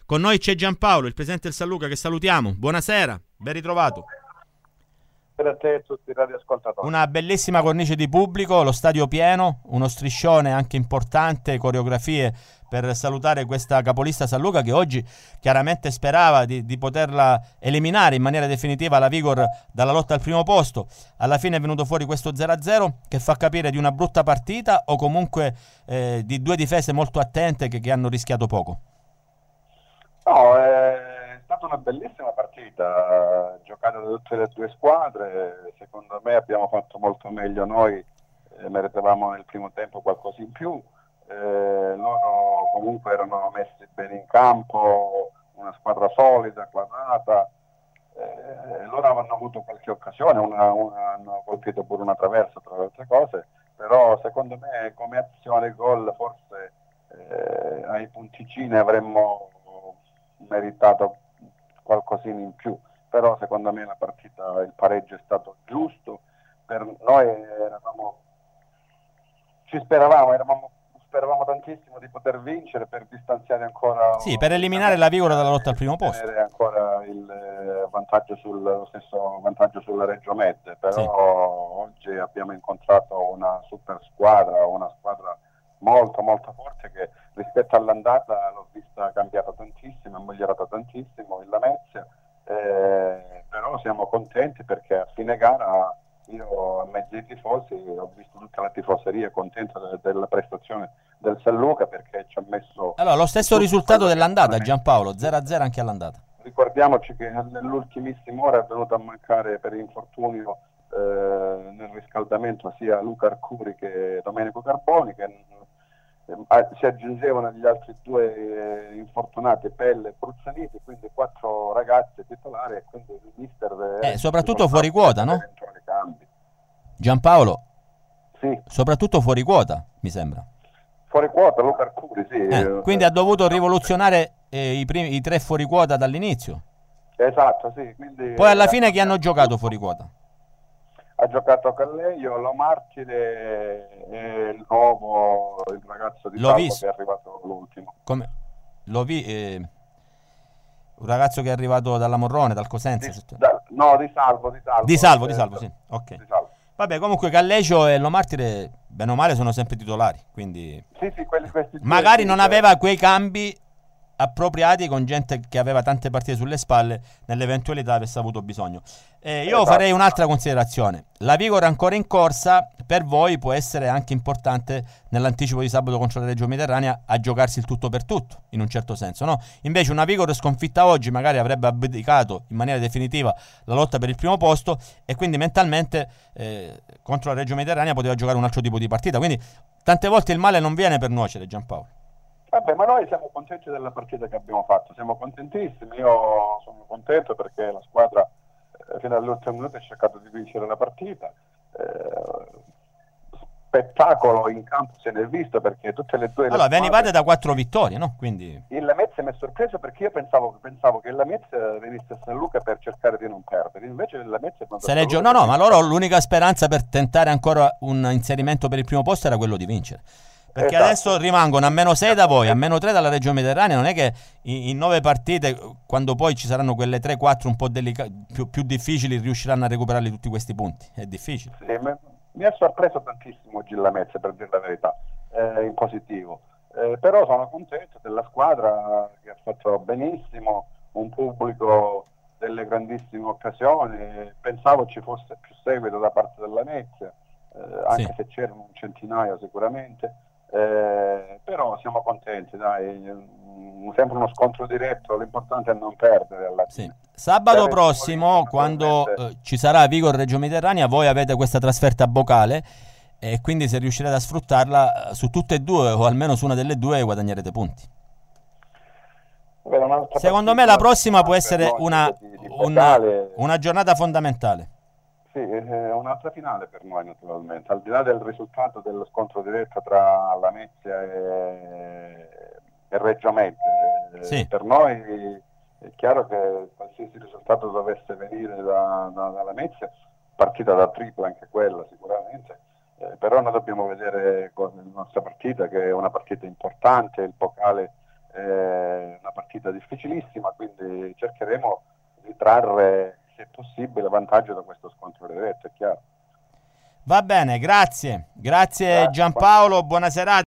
Con noi c'è Giampaolo, il presidente del San Luca, che salutiamo. Buonasera, ben ritrovato. Per a te e tutti i radioascoltatori. Una bellissima cornice di pubblico, lo stadio pieno, uno striscione anche importante, coreografie per salutare questa capolista San Luca che oggi chiaramente sperava di poterla eliminare in maniera definitiva la Vigor dalla lotta al primo posto. Alla fine è venuto fuori questo 0-0 che fa capire di una brutta partita o comunque di due difese molto attente che hanno rischiato poco. No, è stata una bellissima partita, giocata da tutte le due squadre. Secondo me abbiamo fatto molto meglio noi, meritavamo nel primo tempo qualcosa in più. Loro comunque erano messi bene in campo, una squadra solida, quadrata. Loro avevano avuto qualche occasione, hanno colpito pure una traversa tra le altre cose, però secondo me come azione gol forse ai punticini avremmo meritato qualcosina in più, però secondo me la partita, il pareggio è stato giusto. Per noi speravamo tantissimo di poter vincere per distanziare ancora, sì, per eliminare la Vigora dalla lotta al primo posto, tenere ancora il vantaggio lo stesso vantaggio sulla Reggio Med, però sì. Oggi abbiamo incontrato una super squadra, una squadra molto molto forte che rispetto all'andata l'ho vista cambiata tantissimo, è migliorata tantissimo il Lamezia, però siamo contenti perché a fine gara io a mezzo ai tifosi ho visto tutta la tifoseria contenta della prestazione del San Luca perché ci ha messo... Allora, lo stesso risultato dell'andata, Giampaolo, 0-0 anche all'andata. Ricordiamoci che nell'ultimissima ora è venuto a mancare per infortunio nel riscaldamento sia Luca Arcuri che Domenico Carboni, che si aggiungevano agli altri due infortunati, Pelle e Bruzzaniti, quindi 4 ragazze titolari e quindi il mister soprattutto fuori quota, no? Cambi. Giampaolo, sì, soprattutto fuori quota, mi sembra. Fuori quota Luca Arcuri, sì. Quindi ha dovuto rivoluzionare i 3 fuori quota dall'inizio. Esatto, sì. Quindi, poi alla fine chi hanno giocato fuori quota? Ha giocato Calleio, Lo Martire e il nuovo, il ragazzo di Salvo che è arrivato l'ultimo. Un ragazzo che è arrivato dalla Morrone, dal Cosenza. Di Salvo. Di Salvo, sì. Ok. Di Salvo. Vabbè, comunque Callecio e Lo Martire, bene o male, sono sempre titolari. Quindi sì, questi magari non aveva quei cambi appropriati con gente che aveva tante partite sulle spalle nell'eventualità avesse avuto bisogno. Io farei un'altra considerazione. La Vigor ancora in corsa per voi può essere anche importante nell'anticipo di sabato contro la Reggio Mediterranea a giocarsi il tutto per tutto, in un certo senso, no? Invece una Vigor sconfitta oggi magari avrebbe abdicato in maniera definitiva la lotta per il primo posto e quindi mentalmente contro la Reggio Mediterranea poteva giocare un altro tipo di partita. Quindi tante volte il male non viene per nuocere, Giampaolo. Vabbè, ma noi siamo contenti della partita che abbiamo fatto, siamo contentissimi, io sono contento perché la squadra fino all'ultimo minuto ha cercato di vincere la partita, spettacolo in campo se ne è visto perché tutte le due... Allora, venivate da 4 vittorie, no? Quindi... Il Lamezia mi ha sorpreso perché io pensavo che il Lamezia venisse a San Luca per cercare di non perdere, invece il Lamezia... No, ma loro l'unica speranza per tentare ancora un inserimento per il primo posto era quello di vincere. Perché adesso rimangono a -6 da voi, a -3 dalla Reggio Mediterranea. Non è che in 9 partite, quando poi ci saranno quelle 3-4 un po' più difficili, riusciranno a recuperarli tutti questi punti. È difficile. Sì, mi ha sorpreso tantissimo oggi la Lamezia, per dire la verità, in positivo. Però sono contento della squadra che ha fatto benissimo, un pubblico delle grandissime occasioni. Pensavo ci fosse più seguito da parte della Lamezia, anche se c'erano un centinaio sicuramente. Però siamo contenti, dai, sempre uno scontro diretto, l'importante è non perdere alla fine. Sabato prossimo, quando ci sarà Vigor Reggio Mediterranea, voi avete questa trasferta Bocale e quindi se riuscirete a sfruttarla su tutte e due o almeno su una delle due guadagnerete punti. Secondo me la prossima può essere una giornata fondamentale. Sì, è un'altra finale per noi naturalmente, al di là del risultato dello scontro diretto tra Lamezia e Reggio Med. Sì. Per noi è chiaro che qualsiasi risultato dovesse venire da Lamezia, partita da tripla anche quella sicuramente, però noi dobbiamo vedere con la nostra partita che è una partita importante, il Pokale è una partita partita difficilissima, quindi cercheremo di trarre, se possibile, vantaggio da questo scontro diretto, è chiaro. Va bene, grazie. Grazie Giampaolo, buona serata.